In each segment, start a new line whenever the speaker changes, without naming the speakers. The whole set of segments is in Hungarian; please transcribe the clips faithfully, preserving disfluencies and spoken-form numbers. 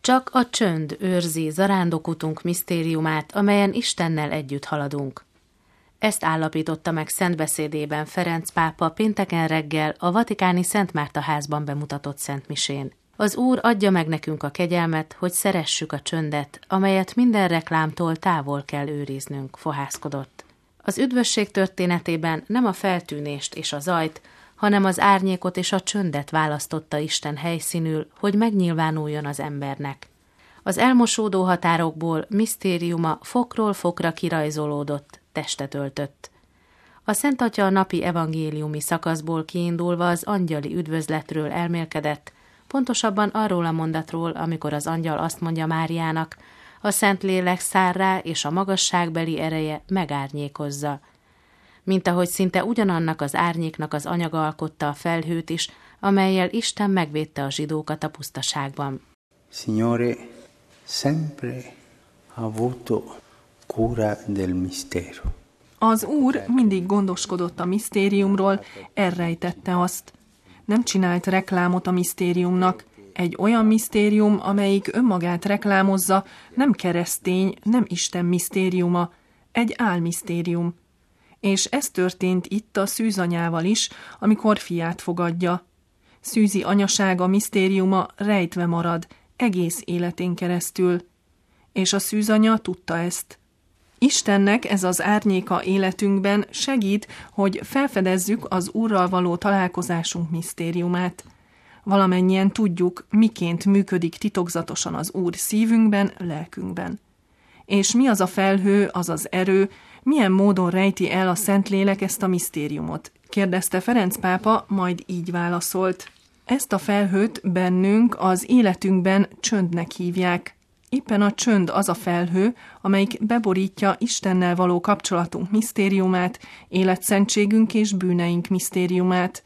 Csak a csönd őrzi zarándokutunk misztériumát, amelyen Istennel együtt haladunk. Ezt állapította meg szentbeszédében Ferenc pápa pénteken reggel a vatikáni Szent Márta házban bemutatott szentmisén. Az Úr adja meg nekünk a kegyelmet, hogy szeressük a csöndet, amelyet minden reklámtól távol kell őriznünk, fohászkodott. Az üdvösség történetében nem a feltűnést és a zajt, hanem az árnyékot és a csöndet választotta Isten helyszínül, hogy megnyilvánuljon az embernek. Az elmosódó határokból misztériuma fokról fokra kirajzolódott, testet öltött. A Szent Atya a napi evangéliumi szakaszból kiindulva az angyali üdvözletről elmélkedett, pontosabban arról a mondatról, amikor az angyal azt mondja Máriának, a Szentlélek száll rá, és a magasságbeli ereje megárnyékozza. Mint ahogy szinte ugyanannak az árnyéknak az anyaga alkotta a felhőt is, amellyel Isten megvédte a zsidókat a pusztaságban.
Signore, sempre ha avuto cura del mistero.
Az Úr mindig gondoskodott a misztériumról, elrejtette azt. Nem csinált reklámot a misztériumnak. Egy olyan misztérium, amelyik önmagát reklámozza, nem keresztény, nem Isten misztériuma, egy álmisztérium. És ez történt itt a szűzanyával is, amikor fiát fogadja. Szűzi anyasága misztériuma rejtve marad, egész életén keresztül. És a szűzanya tudta ezt. Istennek ez az árnyéka életünkben segít, hogy felfedezzük az Úrral való találkozásunk misztériumát. Valamennyien tudjuk, miként működik titokzatosan az Úr szívünkben, lelkünkben. És mi az a felhő, az az erő, milyen módon rejti el a Szentlélek ezt a misztériumot? Kérdezte Ferenc pápa, majd így válaszolt. Ezt a felhőt bennünk az életünkben csöndnek hívják. Éppen a csönd az a felhő, amelyik beborítja Istennel való kapcsolatunk misztériumát, életszentségünk és bűneink misztériumát.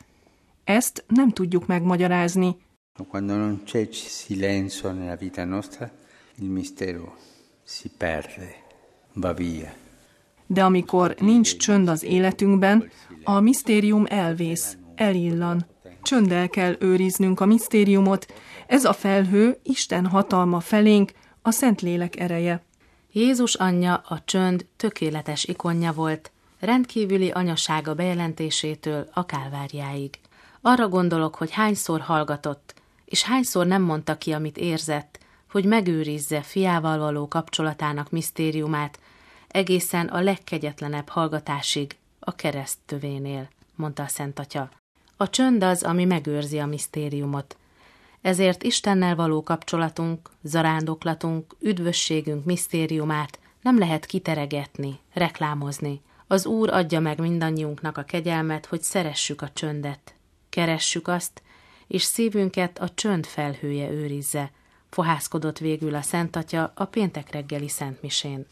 Ezt nem tudjuk megmagyarázni.
Quando non c'è silenzio nella vita nostra, il mistero si perde, va via.
De amikor nincs csönd az életünkben, a misztérium elvész, elillan. Csönddel kell őriznünk a misztériumot, ez a felhő Isten hatalma felénk, a Szentlélek ereje.
Jézus anyja a csönd tökéletes ikonja volt, rendkívüli anyasága bejelentésétől a Kálváriáig. Arra gondolok, hogy hányszor hallgatott, és hányszor nem mondta ki, amit érzett, hogy megőrizze fiával való kapcsolatának misztériumát, egészen a legkegyetlenebb hallgatásig, a kereszt tövénél, mondta a Szent Atya. A csönd az, ami megőrzi a misztériumot. Ezért Istennel való kapcsolatunk, zarándoklatunk, üdvösségünk misztériumát nem lehet kiteregetni, reklámozni. Az Úr adja meg mindannyiunknak a kegyelmet, hogy szeressük a csöndet. Keressük azt, és szívünket a csönd felhője őrizze, fohászkodott végül a Szent Atya a péntek reggeli szentmisén.